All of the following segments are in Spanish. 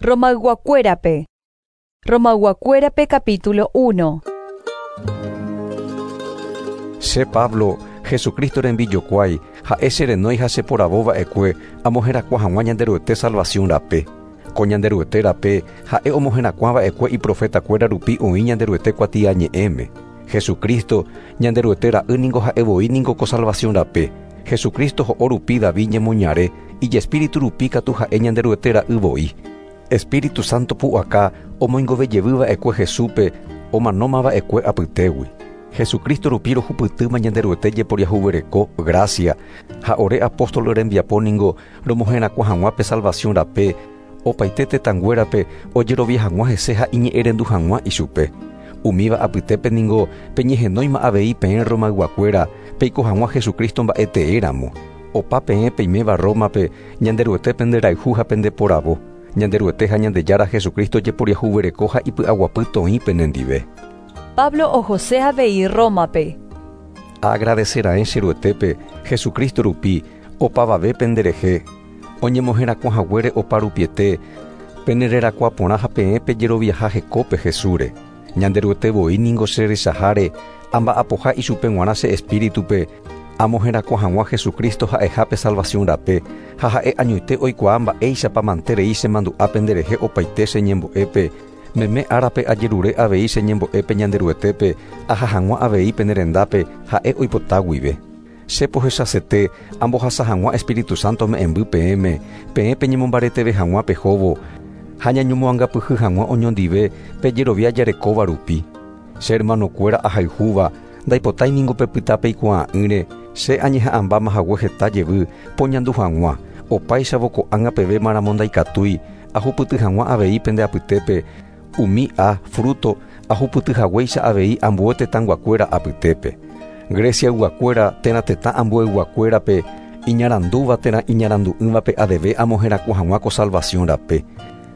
Romagguakuérape. Romagguakuérape capítulo 1. Se Pablo, Jesucristo rembillokuái, ha'e cherenói ha cheporabóva ekue, amohẽrakua hag̃ua ñanderuete salvación rape. Ko ñanderuete rape, ha'e omohẽrakuãva ekue iprofetakuéra rupi oĩ ñanderuete kuatia ñe'ẽme. Jesucristo, ñanderuete ra'ýniko ha'evoíniko ko salvación rape. Jesucristo ho'o rupi David ñemoñare, ijespíritu rupi katu ha'e ñanderuete ra'yvoi. Espíritu Santo pu'aka omoingovejevýva ekue Jesúpe, omanómava ekue apytégui. Jesucristo rupi rohupytýma ñanderuete jeporiahuvereko gracia, ha ore apóstolo rembiapóningo romohẽrakua hag̃uápe salvación rape, opaite tetãnguérape ojerovia hag̃ua hese ha iñe'ẽrendu hag̃ua ichupe. Umíva apytépe ningo peñehenóima avei peẽ romagguakuéra peiko hag̃ua Jesucristo mba'ete'éramo. Opa peẽ peiméva Rómape ñanderuete penderayhu ha pendeporavo. Ñanderuete ha ñandejára Jesucristo jeporiahuvereko ha ipy'aguapy toĩ penendive. Pablo o José avei Rómape. Agradecera'e cheruetépe Jesucristo rupi opavave penderehe. Oñemohẽrakuãhaguére opa rupiete penererakuã porã ha peẽpe jeroviaha hekópe Jesúre. Ñanderuetevoíningo cherechaháre amba'apoha ichupe g̃uarã che espíritupe amohẽrakua hag̃ua Jesucristo ha'ehápe salvación rape ha ha'e añoite oikuaa mba'éichapa manterei chemandu'a penderehe opaite cheñembo'épe meme árape ajerure avei cheñembo'épe ñanderuetépe aha hag̃ua avei penerendápe ha'e oipota guive. Che pohechasete ambohasa hag̃ua Espíritu Santo me'ẽmby peẽme peẽ peñemombareteve hag̃ua pehóvo ha ñañomoangapyhy hag̃ua oñondive pejerovia jarekóva rupi. Che hermanokuéra ahayhúva ndaipotáiniko pepyta peikuaa'ỹre che añeha'ãmbáma hague heta jevy poñandu hag̃ua opáichavo ko'ág̃a peve máramo ndaikatúi ahupyty hag̃ua avei pendeapytépe umi fruto ahupytyhaguéicha avei ambue tetãnguakuéra apytépe. Grecia yguakuéra térã tetã ambue yguakuérape iñarandúva térã iñarandu'ỹvape adeve amohẽrakua hag̃ua ko salvación rape.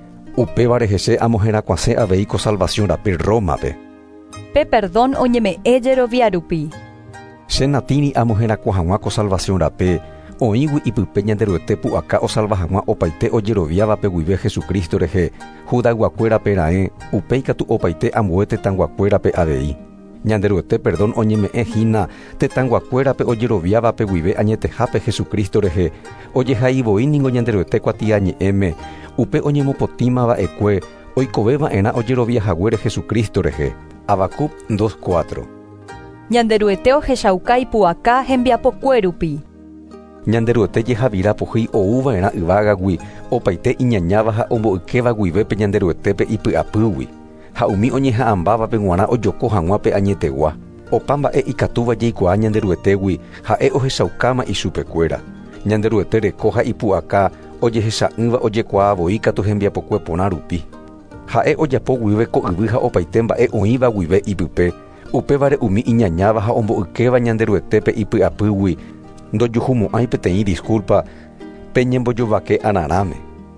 Upéva reheche amohẽrakuasẽ avei ko salvación rape Rómape. Pe perdón oñeme'ẽ jerovia rupi. Che natĩri amohẽrakua hag̃ua ko salvación rape oĩgui ipype ñanderuete pu'aka osalva hag̃ua opaite ojeroviávape guive Jesucristo rehe Juda yguakuérape ra'ẽ upéi katu opaite ambue tetãnguakuérape avei. Ñanderuete perdón oñeme'ẽ hína tetãnguakuérape ojeroviávape guive añetehápe Jesucristo rehe ojehaivoíningo ñanderuete kuatia ñe'ẽme upe oñemopotímava'ekue oikoveva'erã ojeroviahaguére Jesucristo rehe. Habacuc 2:4. Ñanderuete ohechauka ipu'aka hembiapokue rupi. Ñanderuete jehavira pohýi oúva'erã yvágagui opaite iñañáva ha ombo'ykéva guivépe ñanderuetépe ipy'apýgui. Ha umi oñeha'ãmbávape g̃uarã ojoko hag̃uápe añetegua. Opa mba'e ikatúva jaikuaa ñanderuetégui ha'e ohechaukáma ichupekuéra. Ñanderuete reko ha ipu'aka ojehecha'ỹva ojekuaavoi katu hembiapokue porã rupi. Ha'e ojapo guive ko yvy ha opaite mba'e oĩva guive ipype. Upévare umi iñañáva ha ombo'ykéva ñanderuetépe ipy'apýgui ndojuhumo'ãi peteĩ disculpa peñembojovake araráme.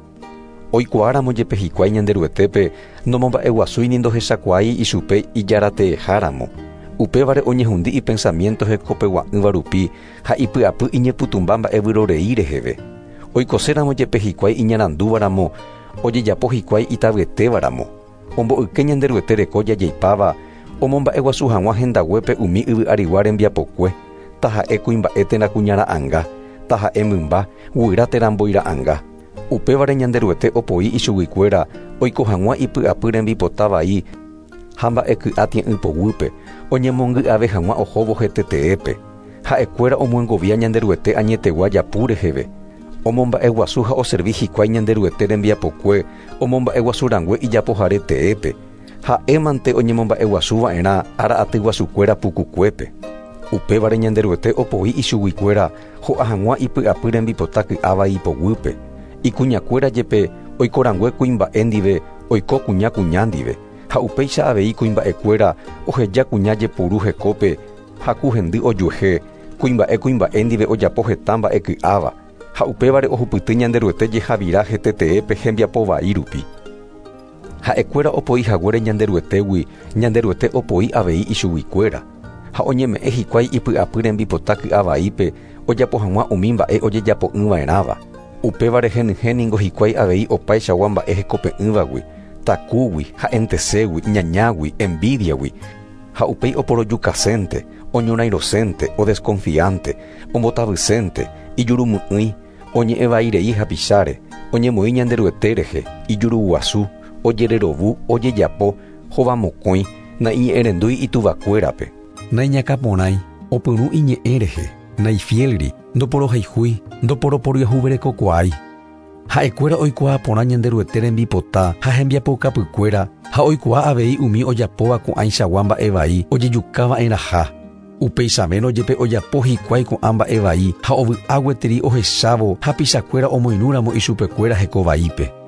Oikuaáramo jepe hikuái ñanderuetépe nomomba'eguasúi ndohechakuái ichupe ijarate'eháramo. Upévare oñehundi'i pensamiento hekopegua'ỹva rupi ha ipy'apy iñepytumba mba'evyrorei reheve. Oikoséramo jepe hikuái iñarandúvaramo ojejapo hikuái itavyetévaramo. Ombo'yke ñanderuete reko jajeipáva omomba'eguasu hag̃ua hendaguépe umi yvy'arigua rembiapokue. Taha'e kuimba'e térã kuñara'ãnga, taha'e mymba guyra térã mbo'ira'ãnga. Upévare ñanderuete opoi ichuguikuéra oiko hag̃ua ipy'apy rembipota vai ha mba'eky'a ti'ypowýpe oñemongy'ave hag̃ua ohóvo heteteépe. Ha'ekuéra omoengovia ñanderuete añetegua japu reheve. Omomba'eguasu ha oservi hikuái ñanderuete rembiapokue omomba'eguasurangue ijapohare teépe. Ha'émante oñemomba'eguasuva'erã ara'atyguasukuéra pukukuépe. Upévare ñanderuete opoi ichuguikuéra ho'a hag̃ua ipy'apy rembipota ky'áva ipowýpe. Ikuñakuéra jepe oikorangue kuimba'e ndive oiko kuña kuña ndive. Ha upéicha avei kuimba'ekuéra oheja kuña jepuru hekópe ha ku hendy ojuehe kuimba'e ndive ojapo heta mba'e ky'áva. Ha upévare ohupyty ñanderuete jehavira heteteépe hembiapo vai rupi. Ha'ekuéra opoihaguére ñanderuetégui ñanderuete opoi avei ichuguikuéra. Ha oñeme'ẽ hikuái ipy'apy rembipota ky'avaípe ojapo hag̃ua umi mba'e ojejapo'ỹva'erãva. Upévare henyhẽningo hikuái avei opaichagua mba'e hekope'ỹvagui, takúgui, ha'enteségui, ñañágui, envidiagui. Ha upéi oporojukacénte, oñorairocénte, odesconfiante, ombotavysénte, ijurumy'ỹi, oñe'ẽvairei hapicháre, oñemoĩ ñande ryete rehe, ijuruguasu, ojererovu, ojejapo, hovamokõi, na'iñe'ẽrendúi ituvakuérape. Naiñakaporãi, opyrũ iñe'ẽ rehe, naifielri, ndoporohaihúi, ndoporoporiahuverekokuaái. Ha'ekuéra oikuaa porã ñande ryete rembipota ha hembiapokapykuéra ha oikuaa avei umi ojapóva ko'ãichagua mba'e vai ojejukáva'eraha. Upeichavéngo jepe ojapo hikuái ko'ã mba'e vai ha ovy'águeteri ohechávo ha pichakuéra omoirũramo ichupekuéra hekovaípe.